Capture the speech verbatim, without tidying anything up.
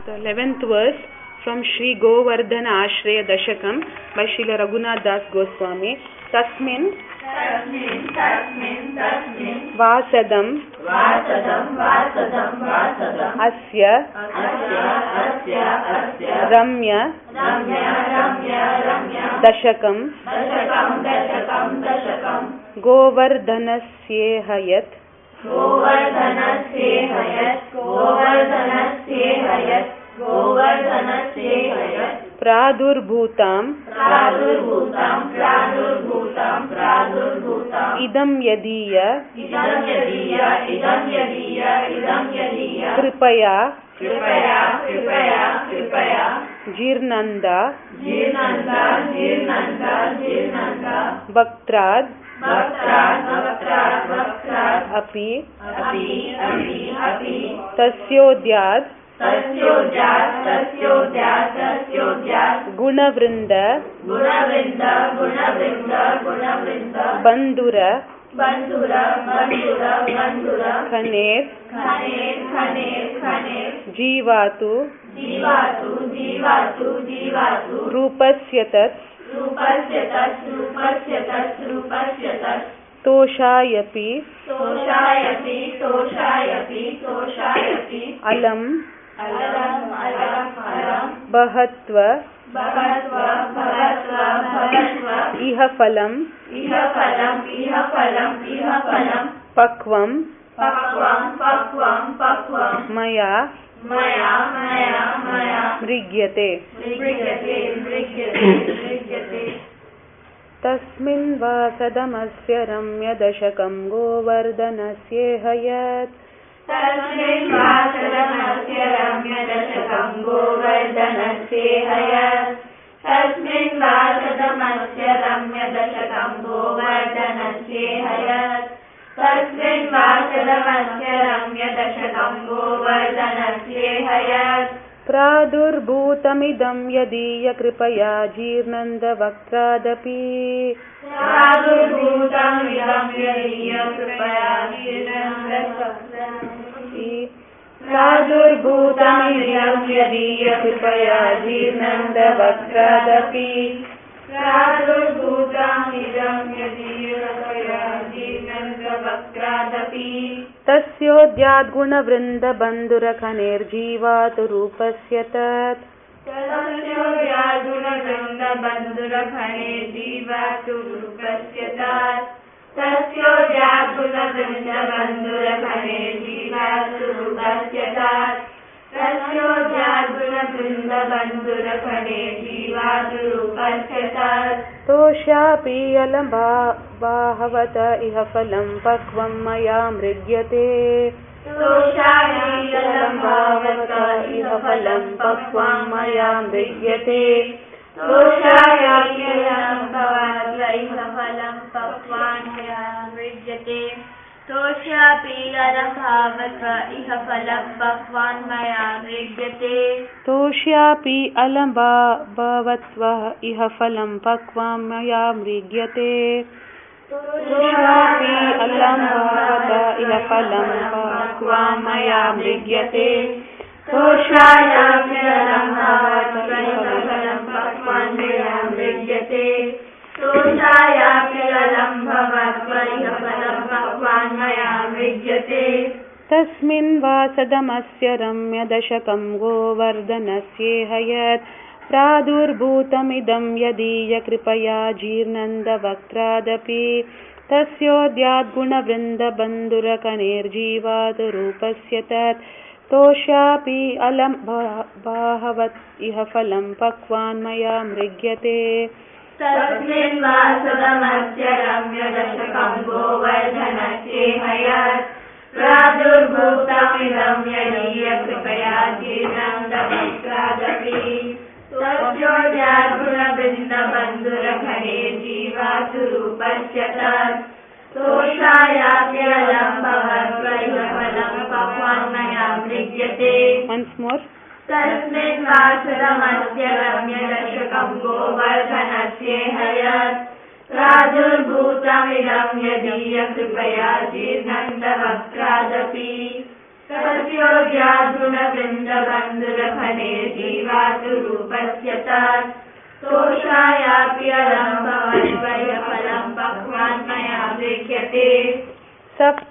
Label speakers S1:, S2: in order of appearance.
S1: So eleventh verse from Sri Govardhana Ashraya Dashakam by Srila Raghunath Das Goswami. Tasmin
S2: Tasmin, tasmin, tasmin,
S1: Vasadam
S2: Vasadam, Vasadam, Vasadam,
S1: Asya
S2: Asya, Asya, Asya,
S1: Ramya
S2: Ramya, Ramya, Ramya,
S1: Dashakam
S2: Dashakam, Dashakam, Dashakam,
S1: Govardhanasyehayat
S2: Govardhanasyehayat, Govardhanasyehayat, Govardhanasyehayat,
S1: Pradurbhutam
S2: Pradurbhutam, Pradurbhutam, Pradurbhutam,
S1: Idam Yadiya
S2: Idam Yadiya, Idam Yadiya, Idam Yadiya,
S1: Kripaya
S2: Kripaya, Kripaya, Kripaya,
S1: Jirnanda
S2: Jirnanda, Jirnanda, Jirnanda,
S1: Bhaktrad
S2: Bhaktrad, Bhaktrad, Bhaktrad,
S1: Api
S2: Api, Api, Api,
S1: Tasyodyad
S2: Tasyodyat, Tasyodyat, Tasyodyat,
S1: Gunavrinda
S2: Gunavrinda, Gunavrinda, Gunavrinda,
S1: Bandura
S2: Bandura, Bandura, Bandura,
S1: Khaner
S2: Khaner, Khaner, Khaner,
S1: Jivatu
S2: Jivatu, Jivatu, Jivatu,
S1: Rupasyatat
S2: Rupasyatat, Rupasyatat, Rupasyatat,
S1: Toshayapi
S2: Toshayati, Toshayati, Toshayati,
S1: Alam
S2: Alam, Alam, Alam,
S1: Bahatva
S2: Bhagatva, Bhagatva, Bhagatva,
S1: Iha Phalam
S2: Iha Phalam, Iha Phalam, Iha Phalam,
S1: Pakvam
S2: Pakvam, Pakvam, Pakvam,
S1: Maya
S2: Maya, Maya, Maya,
S1: Mrigyate
S2: Mrigyate, Mrigyate, Mrigyate.
S1: Tasmin Vasadamasya Ramya Dashakam Govardhanasyehayat
S2: Tasmin Vasadamasya Ramya Dashakam Govardhanasyehayat. Tasmin Vasadamasya Ramya Dashakam Govardhanasyehayat. Tasmin Vasadamasya Ramya Dashakam Govardhanasyehayat.
S1: Pradurbhutamidam yadiya kripaya Jirnanda Vaktradapi
S2: Pradurbhutam idam yadiya kripaya Jirnanda Vaktradapi.
S1: Pradurbhutam idam yadiya kripaya Jirnanda Vaktradapi
S2: Pradurbhutam idam yadiya kripaya Jirnanda Vaktradapi.
S1: Tasyodyad gunavrinda bandura khaner jivatu rupasyatat
S2: Tasyodyad gunavrinda bandura khaner jivatu rupasyatat. Tasyodyad gunavrinda bandura khaner jivatu rupasyatat. Tasyodyad gunavrinda bandura khaner jivatu rupasyatat.
S1: Toshapi alamba bahavata iha phalam pakvam maya mrigyate
S2: Toshapi alambhavata iha phalam pakvam maya mrigyate. Toshapi alambhavata iha phalam pakvam maya mrigyate. Toshapi alambhavata iha phalam pakvam maya mrigyate.
S1: Toshapi alamba bhavatva iha phalam pakvam maya mrigyate Toshapi alamba iha phalam pakvam maya mrigyate Toshapi alamba iha phalam pakvam maya mrigyate Toshapi alamba iha phalam pakvam maya mrigyate. Tasmin Vasadamasya Ramya Dashakam Govardhanasyehayat Pradurbhutamidam yadiya kripaya Jirnanda Vaktradapi Tasyodyad Gunavrinda Bandura Khaner Jivatu Rupasyatat Toshapi Alam Bhavat Iha Phalam Pakvan Maya Mrigyate.
S2: Tasmin Vasadamasya Ramya Dashakam Govardhanasyehayat Pradurbhutam idam yadiya kripaya Jirnanda Vaktradapi Tasyodyad gunavrinda bandura khaner jivatu rupasyatat. Toshayati alam bhavatva iha phalam pakvam maya mrigyate.
S1: Once more.
S2: Tasmin Vasadamasya Ramya Dashakam Govardhanasyehayat Pradurbhutam idam yadiya kripaya Jirnanda Vaktradapi तस्योऽव्यागुणवृन्दबन्धुरफले जीवातु रूपस्य तत् तोषायापि अलम्भवद्वयफलं पक्वान् मया गृह्यते।